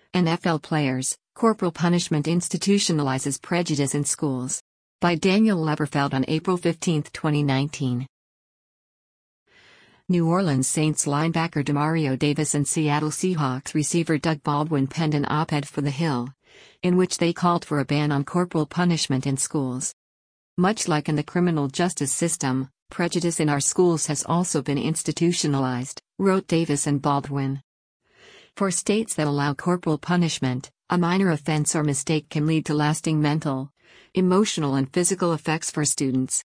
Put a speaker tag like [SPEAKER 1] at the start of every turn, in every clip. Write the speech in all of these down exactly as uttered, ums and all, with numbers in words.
[SPEAKER 1] N F L players, corporal punishment institutionalizes prejudice in schools. By Daniel Leberfeld on April fifteenth, twenty nineteen. New Orleans Saints linebacker Demario Davis and Seattle Seahawks receiver Doug Baldwin penned an op-ed for The Hill, in which they called for a ban on corporal punishment in schools. Much like in the criminal justice system, prejudice in our schools has also been institutionalized, wrote Davis and Baldwin. For states that allow corporal punishment, a minor offense or mistake can lead to lasting mental, emotional and physical effects for students.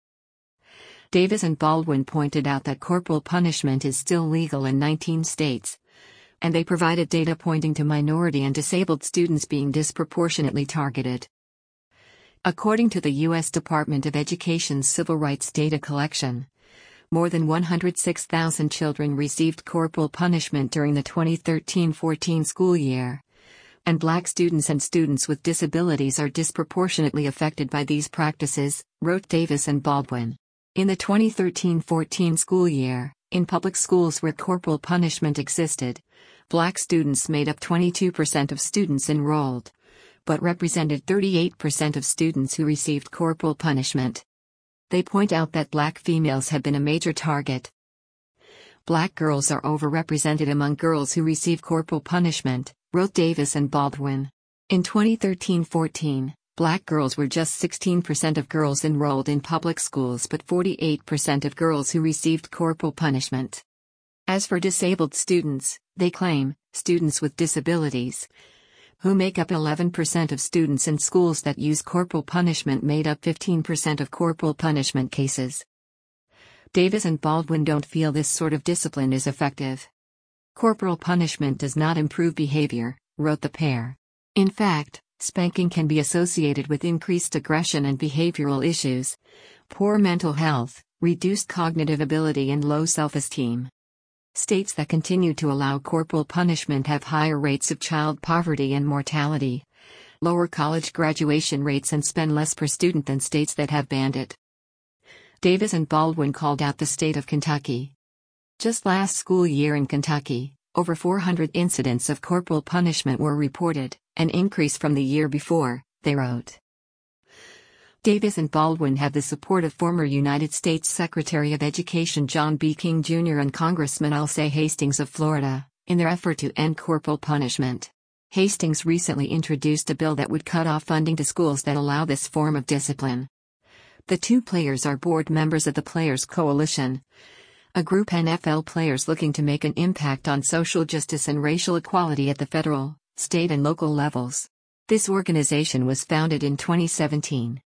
[SPEAKER 1] Davis and Baldwin pointed out that corporal punishment is still legal in nineteen states, and they provided data pointing to minority and disabled students being disproportionately targeted. According to the U S Department of Education's Civil Rights Data Collection, more than one hundred six thousand children received corporal punishment during the twenty thirteen fourteen school year, and Black students and students with disabilities are disproportionately affected by these practices, wrote Davis and Baldwin. In the twenty thirteen fourteen school year, in public schools where corporal punishment existed, Black students made up twenty-two percent of students enrolled, but represented thirty-eight percent of students who received corporal punishment. They point out that Black females have been a major target. Black girls are overrepresented among girls who receive corporal punishment, wrote Davis and Baldwin. In twenty thirteen fourteen, Black girls were just sixteen percent of girls enrolled in public schools but forty-eight percent of girls who received corporal punishment. As for disabled students, they claim, students with disabilities, who make up eleven percent of students in schools that use corporal punishment made up fifteen percent of corporal punishment cases. Davis and Baldwin don't feel this sort of discipline is effective. Corporal punishment does not improve behavior, wrote the pair. In fact, spanking can be associated with increased aggression and behavioral issues, poor mental health, reduced cognitive ability and low self-esteem. States that continue to allow corporal punishment have higher rates of child poverty and mortality, lower college graduation rates and spend less per student than states that have banned it. Davis and Baldwin called out the state of Kentucky. Just last school year in Kentucky, over four hundred incidents of corporal punishment were reported, an increase from the year before, they wrote. Davis and Baldwin have the support of former United States Secretary of Education John B. King Junior and Congressman Alcee Hastings of Florida, in their effort to end corporal punishment. Hastings recently introduced a bill that would cut off funding to schools that allow this form of discipline. The two players are board members of the Players Coalition, a group of N F L players looking to make an impact on social justice and racial equality at the federal, state and local levels. This organization was founded in twenty seventeen.